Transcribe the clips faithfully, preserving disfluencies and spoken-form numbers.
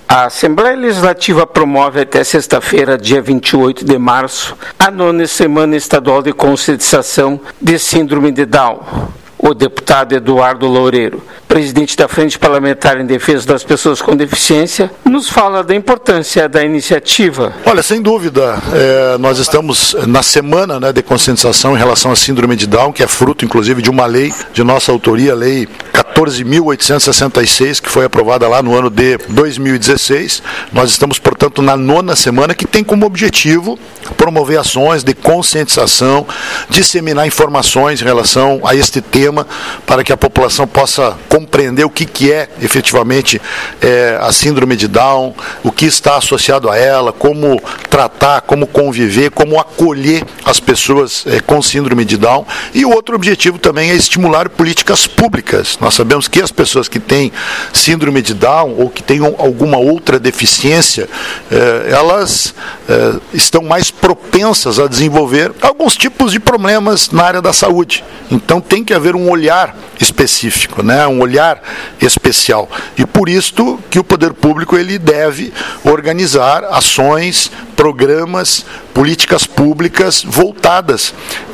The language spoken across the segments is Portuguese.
A Assembleia Legislativa promove até sexta-feira, dia vinte e oito de março, a nona Semana Estadual de Conscientização de Síndrome de Down. O deputado Eduardo Loureiro, presidente da Frente Parlamentar em Defesa das Pessoas com Deficiência, nos fala da importância da iniciativa. Olha, sem dúvida, é, nós estamos na semana, né, de conscientização em relação à síndrome de Down, que é fruto, inclusive, de uma lei de nossa autoria, a Lei quatorze mil oitocentos e sessenta e seis, que foi aprovada lá no ano de dois mil e dezesseis. Nós estamos, portanto, na nona semana, que tem como objetivo promover ações de conscientização, disseminar informações em relação a este tema, para que a população possa compreender o que, que é efetivamente é, a síndrome de Down, o que está associado a ela, como tratar, como conviver, como acolher as pessoas é, com síndrome de Down. E o outro objetivo também é estimular políticas públicas. Nós sabemos que as pessoas que têm síndrome de Down ou que têm alguma outra deficiência, é, elas é, estão mais propensas a desenvolver alguns tipos de problemas na área da saúde. Então tem que haver um olhar específico, né? Um olhar especial. E por isto que o poder público ele deve organizar ações, programas, políticas públicas voltadas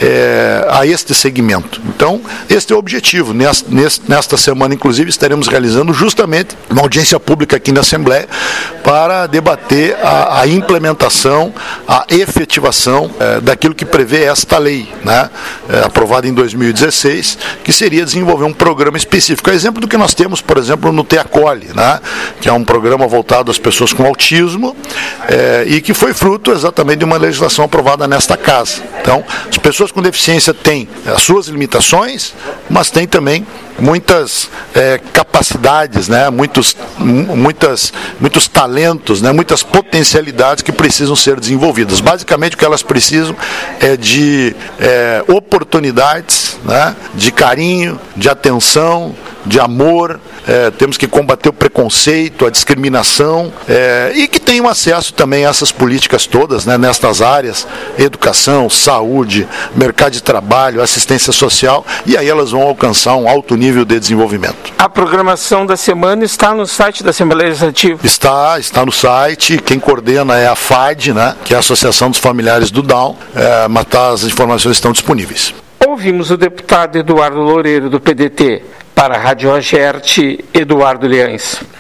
é, a este segmento. Então, este é o objetivo. Nesta, nesta semana, inclusive, estaremos realizando justamente uma audiência pública aqui na Assembleia para debater a, a implementação, a efetivação é, daquilo que prevê esta lei, né? É, aprovada em dois mil e dezesseis, que seria desenvolver um programa específico. É exemplo do que nós temos, por exemplo, no Teacolhe, né? Que é um programa voltado às pessoas com autismo é, e que foi fruto exatamente de uma legislação aprovada nesta casa. Então, as pessoas com deficiência têm as suas limitações, mas têm também muitas é, capacidades, né? muitos, muitas, muitos talentos, né? Muitas potencialidades que precisam ser desenvolvidas. Basicamente, o que elas precisam é de é, oportunidades, né? De carinho, de atenção, de amor. É, temos que combater o preconceito, a discriminação é, e que tenham acesso também a essas políticas todas, né, nestas áreas, educação, saúde, mercado de trabalho, assistência social, e aí elas vão alcançar um alto nível de desenvolvimento. A programação da semana está no site da Assembleia Legislativa? Está, está no site. Quem coordena é a F A D, né, que é a Associação dos Familiares do Down, é, mas as informações estão disponíveis. Ouvimos o deputado Eduardo Loureiro, do P D T. Para a Rádio Agerte, Eduardo Liães.